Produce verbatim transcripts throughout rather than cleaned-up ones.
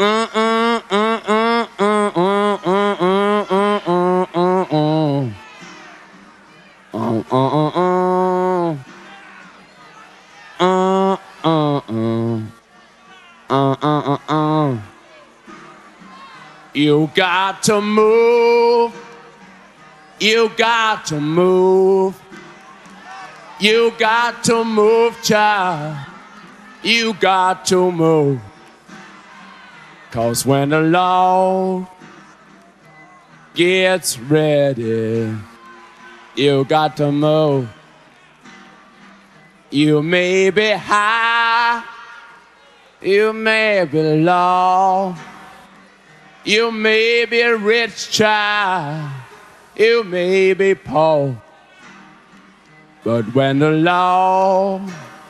You got to move. You got to move. You got to move, child. You got to move. 'Cause when the Lord gets ready, you got to move. You may be high, you may be low, you may be a rich child, you may be poor, but when the Lord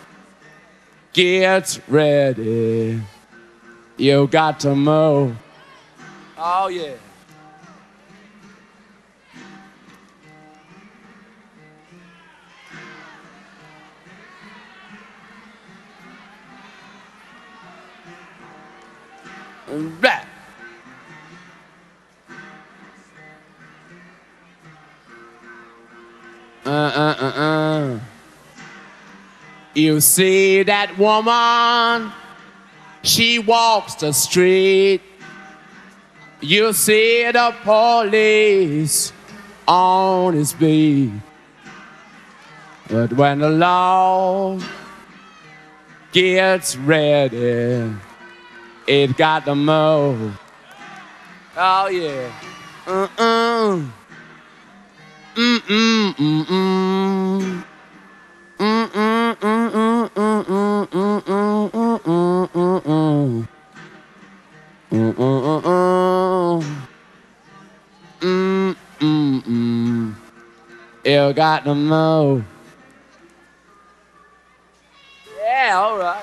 gets ready, you got to move. Oh yeah. Right. Uh, uh, uh, uh. You see that woman, she walks the street. You see the police on his beat. But when the Lord gets ready, it got to move. Oh yeah. Uh-uh. Mm-mm, mm-mm. Mm-mm, mm-mm, mm-mm, mm-mm, mm-mm, mm-mm. Mm-mm, mm-mm. Mm-mm. You got to move. Yeah, all right.